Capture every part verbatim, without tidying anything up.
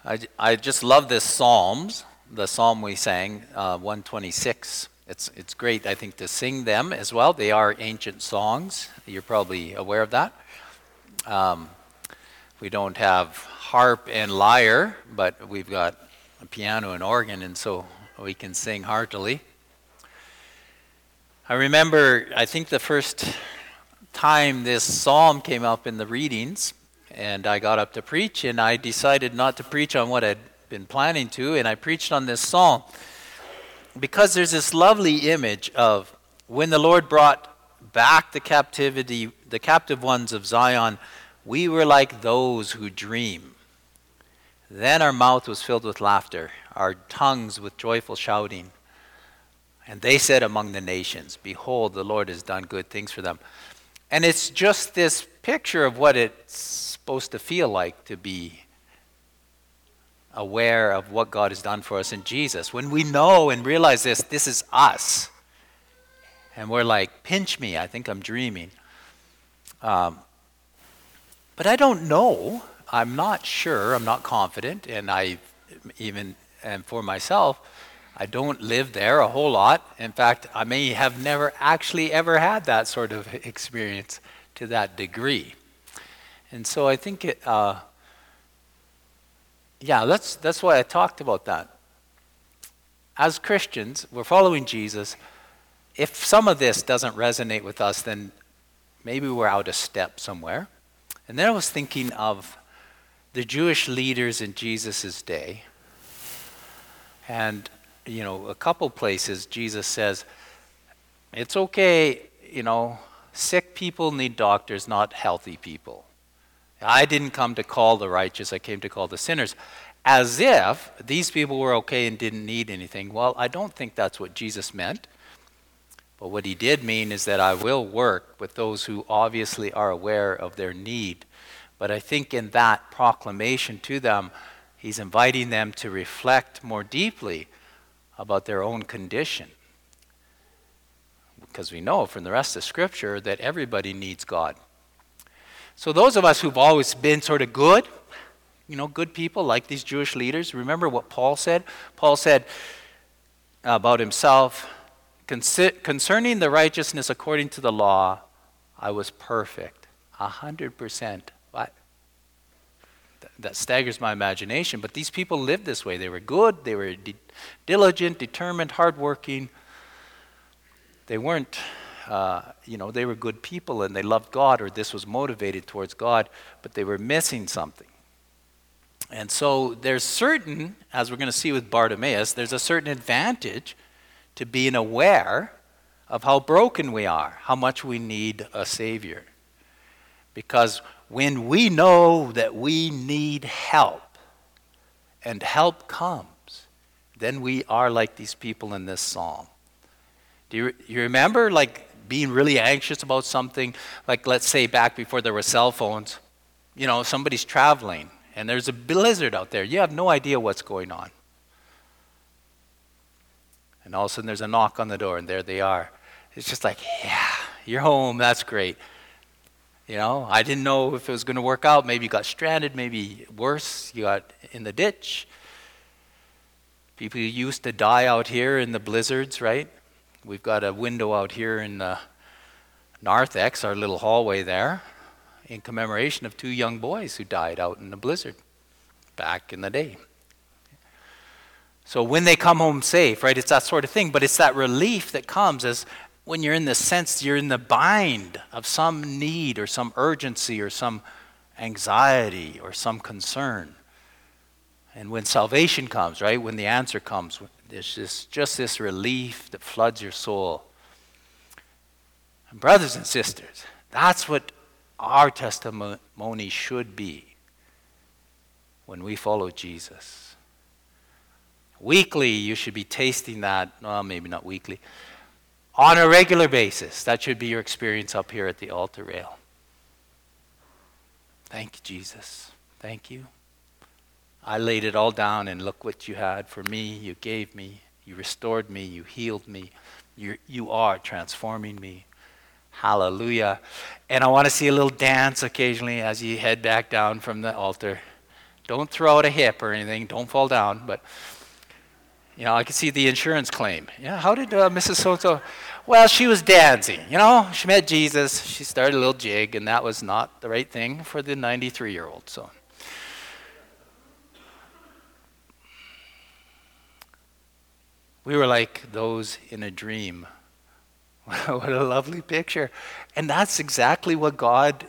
I, I just love this Psalms, the psalm we sang, uh, one twenty-six. It's, it's great, I think, to sing them as well. They are ancient songs. You're probably aware of that. Um, we don't have harp and lyre, but we've got a piano and organ, and so we can sing heartily. I remember, I think the first time this psalm came up in the readings, and I got up to preach, and I decided not to preach on what I'd been planning to, and I preached on this psalm because there's this lovely image of when the Lord brought back the captivity, the captive ones of Zion, we were like those who dream. Then our mouth was filled with laughter, our tongues with joyful shouting. And they said among the nations, behold, the Lord has done good things for them. And it's just this picture of what it's supposed to feel like to be aware of what God has done for us in Jesus. When we know and realize this, this is us. And we're like, pinch me, I think I'm dreaming. Um, but I don't know. I'm not sure. I'm not confident. And I even, and for myself, I don't live there a whole lot. In fact, I may have never actually ever had that sort of experience to that degree. And so I think it, uh, yeah, that's, that's why I talked about that. As Christians, we're following Jesus. If some of this doesn't resonate with us, then maybe we're out of step somewhere. And then I was thinking of the Jewish leaders in Jesus' day. And you know, a couple places Jesus says, it's okay, you know, sick people need doctors, not healthy people. I didn't come to call the righteous, I came to call the sinners. As if these people were okay and didn't need anything. Well, I don't think that's what Jesus meant. But what he did mean is that I will work with those who obviously are aware of their need. But I think in that proclamation to them, he's inviting them to reflect more deeply about their own condition. Because we know from the rest of Scripture that everybody needs God. So those of us who've always been sort of good, you know, good people like these Jewish leaders, remember what Paul said? Paul said about himself, concerning the righteousness according to the law, I was perfect, a hundred percent. That staggers my imagination, but these people lived this way. They were good, they were de- diligent, determined, hardworking. They weren't, uh, you know, they were good people and they loved God, or this was motivated towards God, but they were missing something. And so there's certain, as we're going to see with Bartimaeus, there's a certain advantage to being aware of how broken we are, how much we need a Savior. Because when we know that we need help, and help comes, then we are like these people in this psalm. Do you, you remember like being really anxious about something? Like let's say back before there were cell phones, you know, somebody's traveling and there's a blizzard out there. You have no idea what's going on. And all of a sudden there's a knock on the door and there they are. It's just like, yeah, you're home, that's great. You know, I didn't know if it was going to work out. Maybe you got stranded, maybe worse, you got in the ditch. People used to die out here in the blizzards, right? We've got a window out here in the narthex, our little hallway there, in commemoration of two young boys who died out in the blizzard back in the day. So when they come home safe, right, it's that sort of thing, but it's that relief that comes as when you're in the sense, you're in the bind of some need or some urgency or some anxiety or some concern. And when salvation comes, right, when the answer comes, there's just, just this relief that floods your soul. And brothers and sisters, that's what our testimony should be when we follow Jesus. Weekly, you should be tasting that, well, maybe not weekly, on a regular basis. That should be your experience up here at the altar rail. Thank you, Jesus. Thank you. I laid it all down and look what you had for me. You gave me. You restored me. You healed me. You you are transforming me. Hallelujah. And I want to see a little dance occasionally as you head back down from the altar. Don't throw out a hip or anything. Don't fall down. But, you know, I could see the insurance claim. Yeah, how did uh, Missus So-and-so? Well, she was dancing. You know, she met Jesus. She started a little jig, and that was not the right thing for the ninety-three-year-old. So, we were like those in a dream. What a lovely picture. And that's exactly what God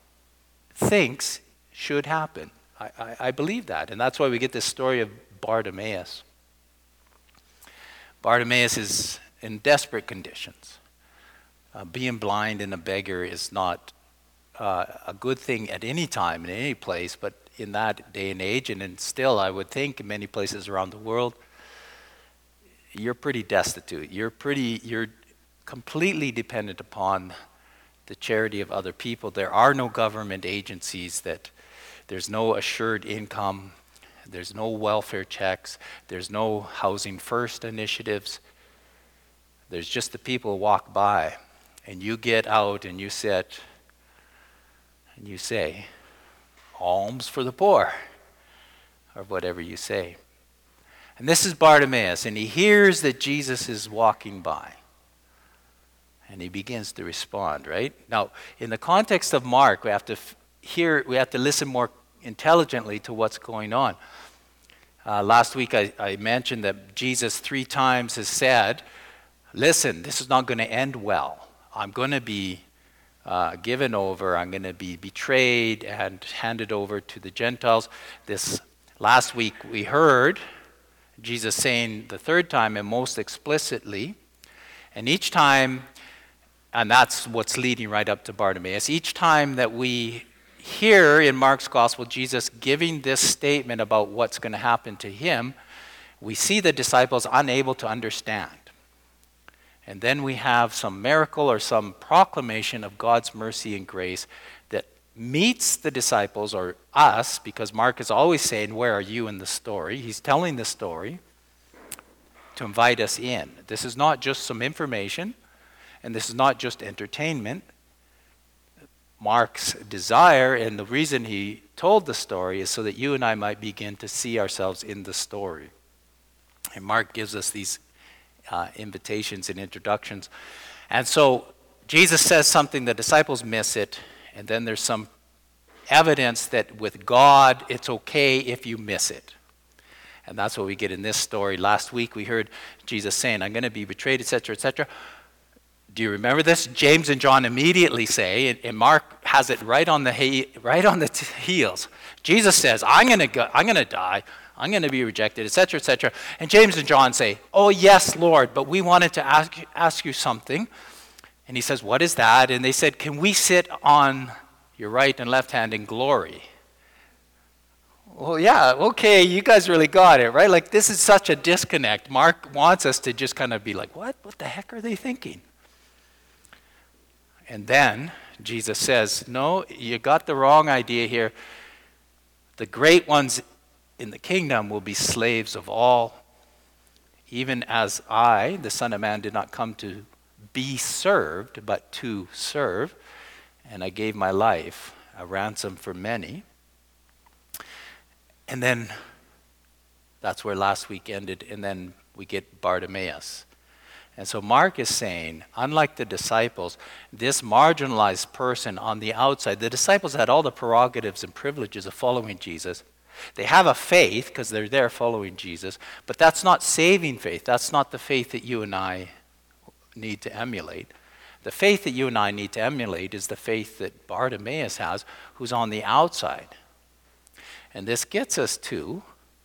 thinks should happen. I, I, I believe that. And that's why we get this story of Bartimaeus. Bartimaeus is in desperate conditions. Uh, being blind and a beggar is not uh, a good thing at any time, in any place, but in that day and age, and in still, I would think, in many places around the world, you're pretty destitute. You're pretty, you're completely dependent upon the charity of other people. There are no government agencies that, there's no assured income, there's no welfare checks, there's no housing first initiatives. There's just the people who walk by, and you get out and you sit and you say, alms for the poor, or whatever you say. And this is Bartimaeus, and he hears that Jesus is walking by. And he begins to respond, right? Now, in the context of Mark, we have to f- hear, we have to listen more intelligently to what's going on. Uh, last week I, I mentioned that Jesus three times has said, listen, this is not going to end well. I'm going to be uh, given over. I'm going to be betrayed and handed over to the Gentiles. This last week we heard Jesus saying the third time and most explicitly, and each time, and that's what's leading right up to Bartimaeus, each time that we hear in Mark's gospel Jesus giving this statement about what's going to happen to him, we see the disciples unable to understand. And then we have some miracle or some proclamation of God's mercy and grace that meets the disciples or us, because Mark is always saying, where are you in the story? He's telling the story to invite us in. This is not just some information, and this is not just entertainment. Mark's desire and the reason he told the story is so that you and I might begin to see ourselves in the story. And Mark gives us these uh, invitations and introductions. And so Jesus says something, the disciples miss it, and then there's some evidence that with God, it's okay if you miss it. And that's what we get in this story. Last week we heard Jesus saying, I'm going to be betrayed, et cetera, et cetera. Do you remember this? James and John immediately say, and, and Mark has it right on the he, right on the t- heels. Jesus says, "I'm going to go. I'm going to die. I'm going to be rejected, et cetera, et cetera" And James and John say, "Oh yes, Lord, but we wanted to ask ask you something." And he says, "What is that?" And they said, "Can we sit on your right and left hand in glory?" Well, yeah, okay, you guys really got it, right? Like, this is such a disconnect. Mark wants us to just kind of be like, what? What the heck are they thinking? And then Jesus says, no, you got the wrong idea here. The great ones in the kingdom will be slaves of all, even as I, the Son of Man, did not come to be served, but to serve. And I gave my life a ransom for many. And then that's where last week ended, and then we get Bartimaeus. And so Mark is saying, unlike the disciples, this marginalized person on the outside, the disciples had all the prerogatives and privileges of following Jesus. They have a faith because they're there following Jesus, but that's not saving faith. That's not the faith that you and I need to emulate. The faith that you and I need to emulate is the faith that Bartimaeus has, who's on the outside. And this gets us to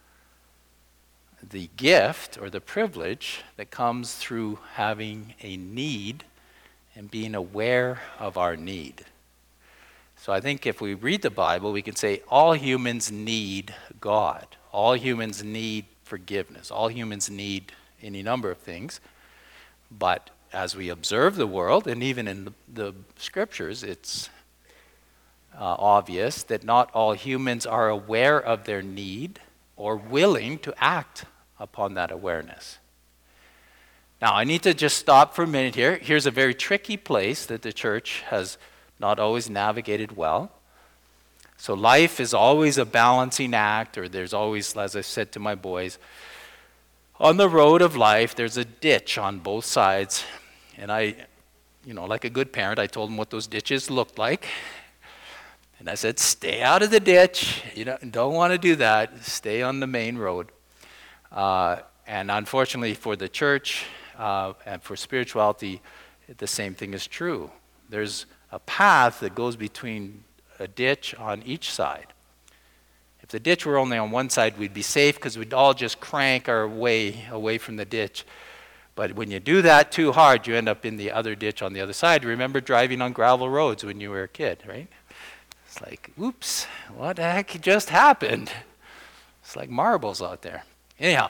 the gift or the privilege that comes through having a need and being aware of our need. So I think if we read the Bible, we can say all humans need God. All humans need forgiveness. All humans need any number of things. But as we observe the world, and even in the, the scriptures, it's uh, obvious that not all humans are aware of their need or willing to act upon that awareness. Now, I need to just stop for a minute here. Here's a very tricky place that the church has not always navigated well. So life is always a balancing act, or there's always, as I said to my boys, on the road of life, there's a ditch on both sides. And I, you know, like a good parent, I told them what those ditches looked like. And I said, stay out of the ditch. You know, don't want to do that. Stay on the main road. Uh, and unfortunately for the church uh, and for spirituality, the same thing is true. There's a path that goes between a ditch on each side. If the ditch were only on one side, we'd be safe because we'd all just crank our way away from the ditch. But when you do that too hard, you end up in the other ditch on the other side. Remember driving on gravel roads when you were a kid, right? It's like, oops, what the heck just happened? It's like marbles out there. Anyhow.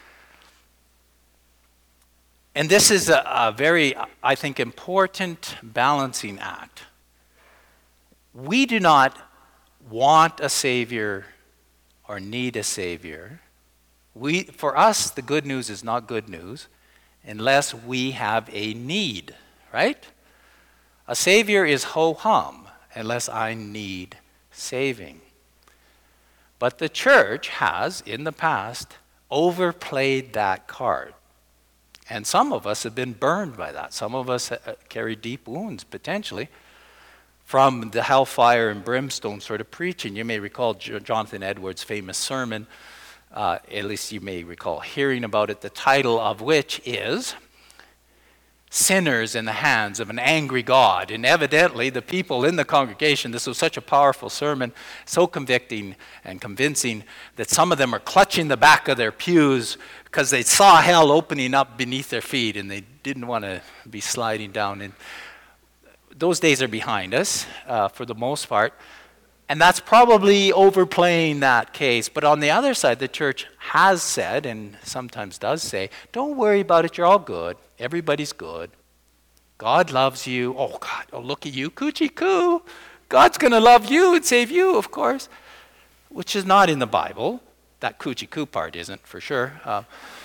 And this is a, a very, I think, important balancing act. We do not want a Savior or need a Savior. We, for us, the good news is not good news unless we have a need, right? A Savior is ho-hum unless I need saving. But the church has, in the past, overplayed that card. And some of us have been burned by that. Some of us carry deep wounds, potentially, from the hellfire and brimstone sort of preaching. You may recall Jonathan Edwards' famous sermon, uh, at least you may recall hearing about it, the title of which is Sinners in the Hands of an Angry God. And evidently the people in the congregation, this was such a powerful sermon, so convicting and convincing, that some of them are clutching the back of their pews because they saw hell opening up beneath their feet and they didn't want to be sliding down in. Those days are behind us, uh, for the most part, and that's probably overplaying that case. But on the other side, the church has said, and sometimes does say, don't worry about it, you're all good. Everybody's good. God loves you. Oh, God, oh, look at you, coochie coo. God's going to love you and save you, of course, which is not in the Bible. That coochie coo part isn't, for sure. Uh,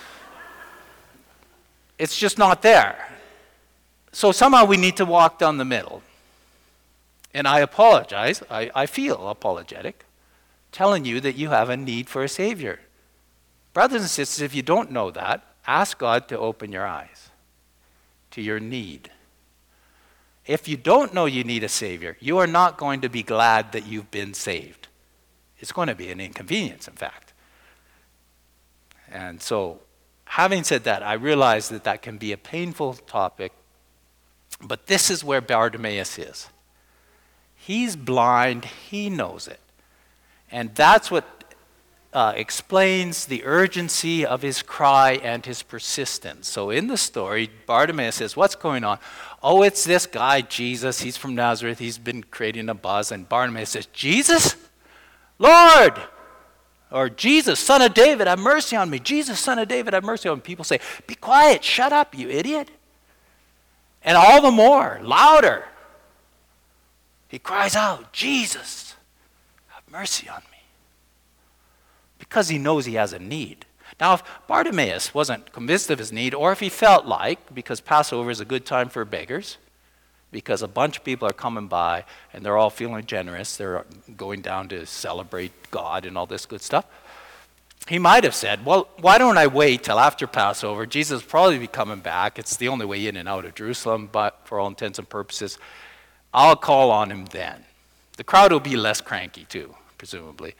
it's just not there. So somehow we need to walk down the middle. And I apologize, I, I feel apologetic, telling you that you have a need for a Savior. Brothers and sisters, if you don't know that, ask God to open your eyes to your need. If you don't know you need a Savior, you are not going to be glad that you've been saved. It's going to be an inconvenience, in fact. And so, having said that, I realize that that can be a painful topic. But this is where Bartimaeus is. He's blind, he knows it. And that's what uh, explains the urgency of his cry and his persistence. So in the story, Bartimaeus says, what's going on? Oh, it's this guy, Jesus. He's from Nazareth. He's been creating a buzz. And Bartimaeus says, Jesus? Lord! Or Jesus, son of David, have mercy on me. Jesus, son of David, have mercy on me. People say, be quiet, shut up, you idiot. And all the more, louder, he cries out, Jesus, have mercy on me. Because he knows he has a need. Now, if Bartimaeus wasn't convinced of his need, or if he felt like, because Passover is a good time for beggars, because a bunch of people are coming by and they're all feeling generous, they're going down to celebrate God and all this good stuff, he might have said, well, why don't I wait till after Passover? Jesus will probably be coming back. It's the only way in and out of Jerusalem, but for all intents and purposes, I'll call on him then. The crowd will be less cranky too, presumably.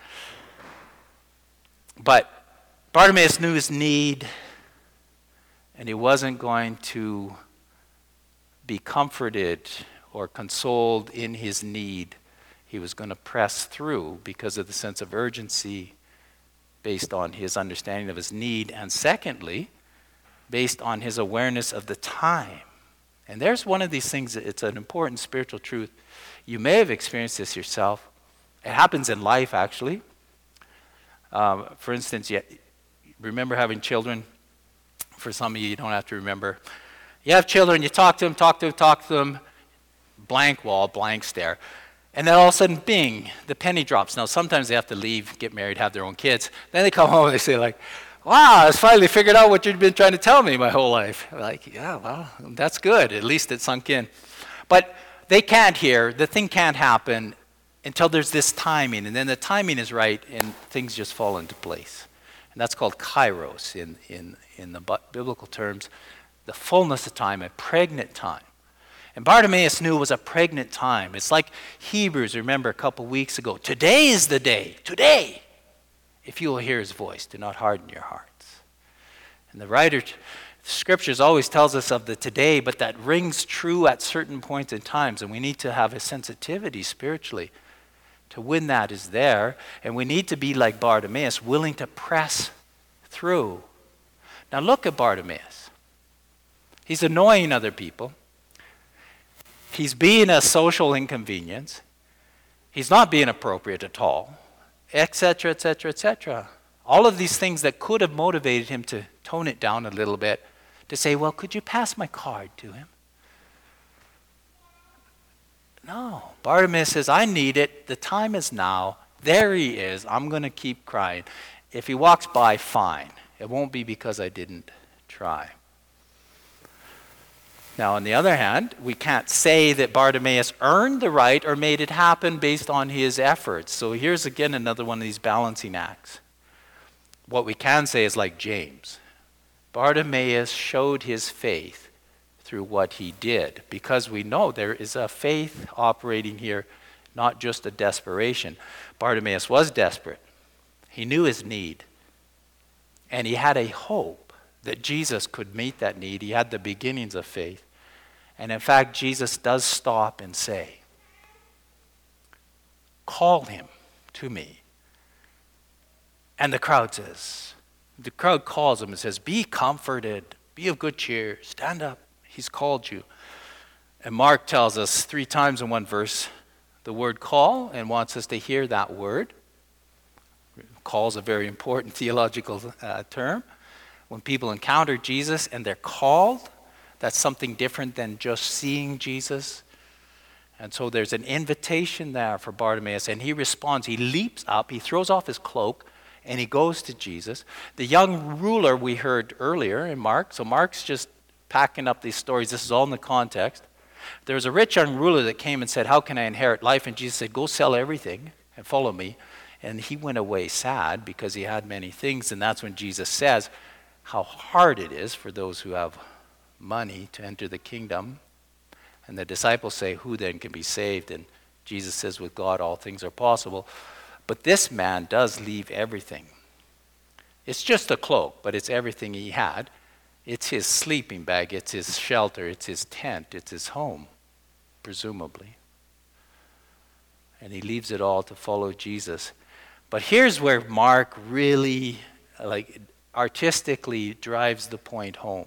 But Bartimaeus knew his need, and he wasn't going to be comforted or consoled in his need. He was going to press through because of the sense of urgency based on his understanding of his need, and secondly, based on his awareness of the time. And there's one of these things, it's an important spiritual truth. You may have experienced this yourself. It happens in life, actually. Um, for instance, you remember having children? For some of you, you don't have to remember. You have children, you talk to them, talk to them, talk to them, blank wall, blank stare. And then all of a sudden, bing, the penny drops. Now, sometimes they have to leave, get married, have their own kids. Then they come home and they say, like, wow, I finally figured out what you've been trying to tell me my whole life. Like, yeah, well, that's good. At least it sunk in. But they can't hear. The thing can't happen until there's this timing, and then the timing is right, and things just fall into place. And that's called kairos in, in, in the biblical terms, the fullness of time, a pregnant time. And Bartimaeus knew it was a pregnant time. It's like Hebrews, remember a couple weeks ago. Today is the day. Today. If you will hear his voice, do not harden your hearts. And the writer, the scriptures always tells us of the today, but that rings true at certain points in times. And we need to have a sensitivity spiritually to when that is there. And we need to be like Bartimaeus, willing to press through. Now look at Bartimaeus. He's annoying other people. He's being a social inconvenience. He's not being appropriate at all, et cetera, et cetera, et cetera. All of these things that could have motivated him to tone it down a little bit, to say, well, could you pass my card to him? No. Bartimaeus says, I need it. The time is now. There he is. I'm going to keep crying. If he walks by, fine. It won't be because I didn't try. Now, on the other hand, we can't say that Bartimaeus earned the right or made it happen based on his efforts. So here's again another one of these balancing acts. What we can say is like James. Bartimaeus showed his faith through what he did, because we know there is a faith operating here, not just a desperation. Bartimaeus was desperate. He knew his need. And he had a hope that Jesus could meet that need. He had the beginnings of faith. And in fact, Jesus does stop and say, call him to me. And the crowd says, the crowd calls him and says, be comforted, be of good cheer, stand up, he's called you. And Mark tells us three times in one verse the word call, and wants us to hear that word. Call is a very important theological uh, term. When people encounter Jesus and they're called, that's something different than just seeing Jesus. And so there's an invitation there for Bartimaeus, and he responds. He leaps up, he throws off his cloak, and he goes to Jesus. The young ruler we heard earlier in Mark, so Mark's just packing up these stories. This is all in the context. There was a rich young ruler that came and said, how can I inherit life? And Jesus said, go sell everything and follow me. And he went away sad because he had many things, and that's when Jesus says, how hard it is for those who have money to enter the kingdom. And the disciples say, who then can be saved? And Jesus says, with God all things are possible. But this man does leave everything. It's just a cloak, but it's everything he had. It's his sleeping bag, it's his shelter, it's his tent, it's his home, presumably. And he leaves it all to follow Jesus. But here's where Mark really, like, artistically drives the point home.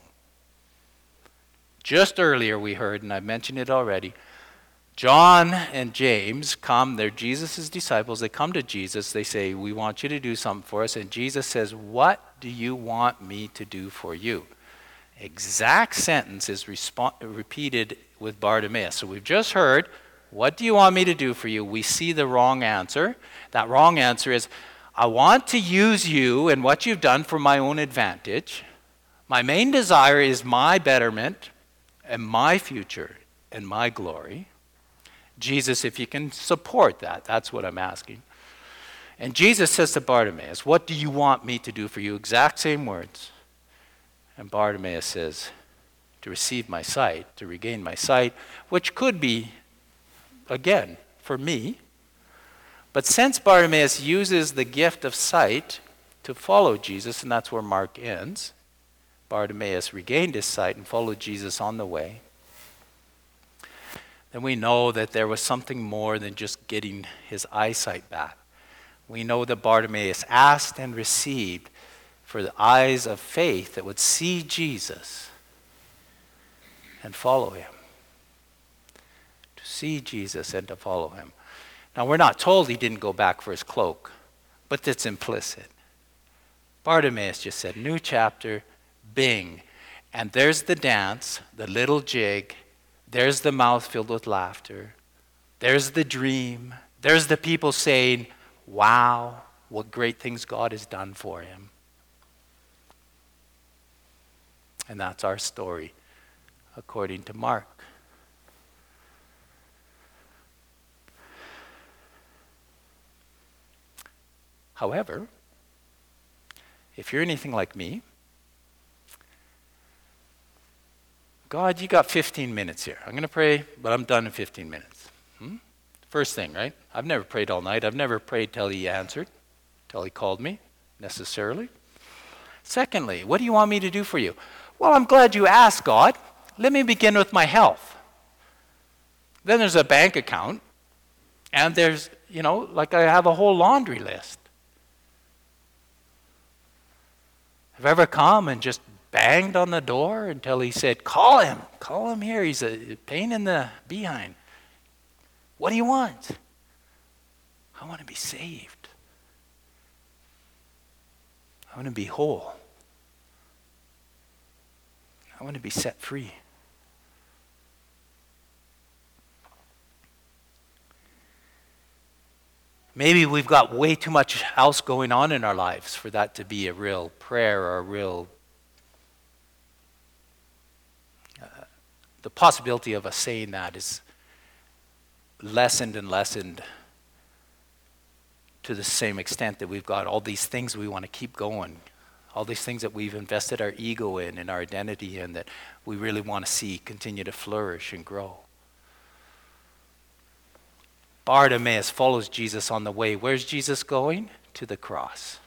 Just earlier we heard, and I mentioned it already, John and James come, they're Jesus' disciples, they come to Jesus, they say, we want you to do something for us, and Jesus says, what do you want me to do for you? Exact sentence is respo- repeated with Bartimaeus. So we've just heard, what do you want me to do for you? We see the wrong answer. That wrong answer is, I want to use you and what you've done for my own advantage. My main desire is my betterment and my future and my glory. Jesus, if you can support that, that's what I'm asking. And Jesus says to Bartimaeus, what do you want me to do for you? Exact same words. And Bartimaeus says, to receive my sight, to regain my sight, which could be, again, for me. But since Bartimaeus uses the gift of sight to follow Jesus, and that's where Mark ends, Bartimaeus regained his sight and followed Jesus on the way, then we know that there was something more than just getting his eyesight back. We know that Bartimaeus asked and received for the eyes of faith that would see Jesus and follow him. To see Jesus and to follow him. Now, we're not told he didn't go back for his cloak, but that's implicit. Bartimaeus just said, new chapter, bing. And there's the dance, the little jig. There's the mouth filled with laughter. There's the dream. There's the people saying, wow, what great things God has done for him. And that's our story, according to Mark. However, if you're anything like me, God, you got fifteen minutes here. I'm going to pray, but I'm done in fifteen minutes. Hmm? First thing, right? I've never prayed all night. I've never prayed till he answered, till he called me, necessarily. Secondly, what do you want me to do for you? Well, I'm glad you asked, God. Let me begin with my health. Then there's a bank account, and there's, you know, like I have a whole laundry list. Have you ever come and just banged on the door until he said, call him, call him here, he's a pain in the behind. What do you want? I want to be saved. I want to be whole. I want to be set free. Maybe we've got way too much else going on in our lives for that to be a real prayer or a real, uh, the possibility of us saying that is lessened and lessened to the same extent that we've got all these things we want to keep going, all these things that we've invested our ego in and our identity in that we really want to see continue to flourish and grow. Bartimaeus follows Jesus on the way. Where's Jesus going? To the cross.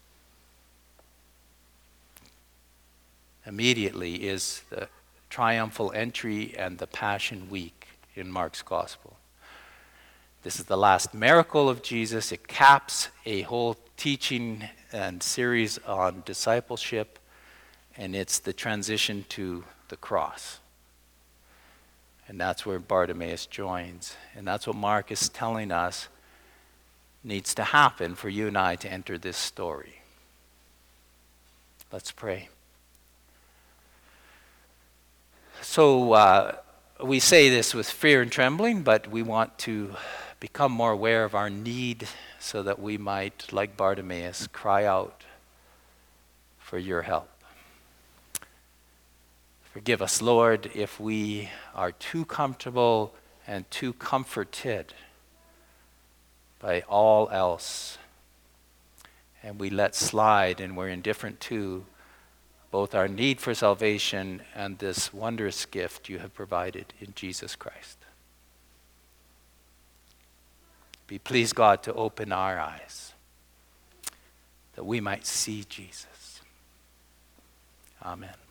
Immediately is the triumphal entry and the Passion Week in Mark's Gospel. This is the last miracle of Jesus. It caps a whole teaching and series on discipleship, and it's the transition to the cross. And that's where Bartimaeus joins. And that's what Mark is telling us needs to happen for you and I to enter this story. Let's pray. So uh, we say this with fear and trembling, but we want to become more aware of our need so that we might, like Bartimaeus, cry out for your help. Forgive us, Lord, if we are too comfortable and too comforted by all else, and we let slide and we're indifferent to both our need for salvation and this wondrous gift you have provided in Jesus Christ. Be pleased, God, to open our eyes that we might see Jesus. Amen.